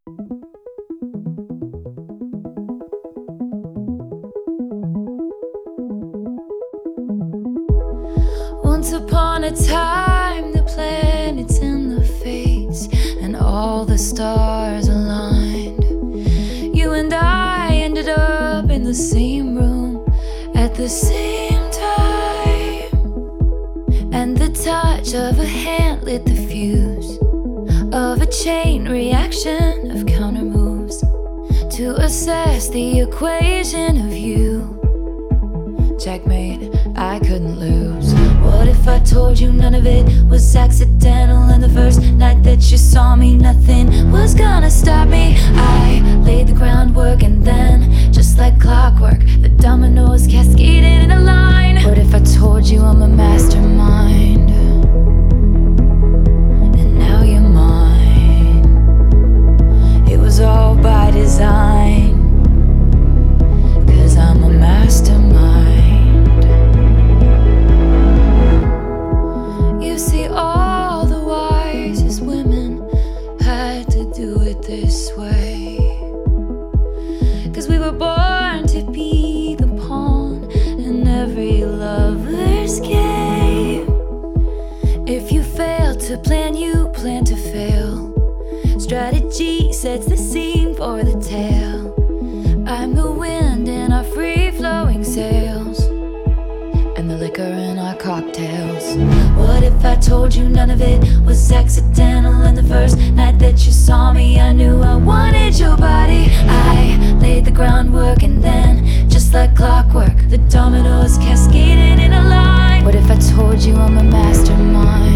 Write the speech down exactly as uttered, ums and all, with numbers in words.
Once upon a time, the planets and the fates and all the stars aligned. You and I ended up in the same room at the same time, and the touch of a hand lit the fuse of a chain reaction of counter moves to assess the equation of you. Checkmate, I couldn't lose. What if I told you none of it was accidental, and the first night that you saw me nothing was gonna stop me? I laid the groundwork, and then, just like clockwork, the dominoes cascaded in a line. What if I told you I'm a mastermind, and now you're mine? It was all by design, 'cause I'm a mastermind. You see, all the wisest women had to do it this way, 'cause we were born to be the pawn in every lover's game. If you fail to plan, you plan to fail. Strategy sets the scene for the tale. I'm the wind in our free-flowing sails, and the liquor in our cocktails. What if I told you none of it was accidental, and the first night that you saw me I knew I wanted your body? I laid the groundwork, and then, just like clockwork, the dominoes cascaded in a line. What if I told you I'm a mastermind,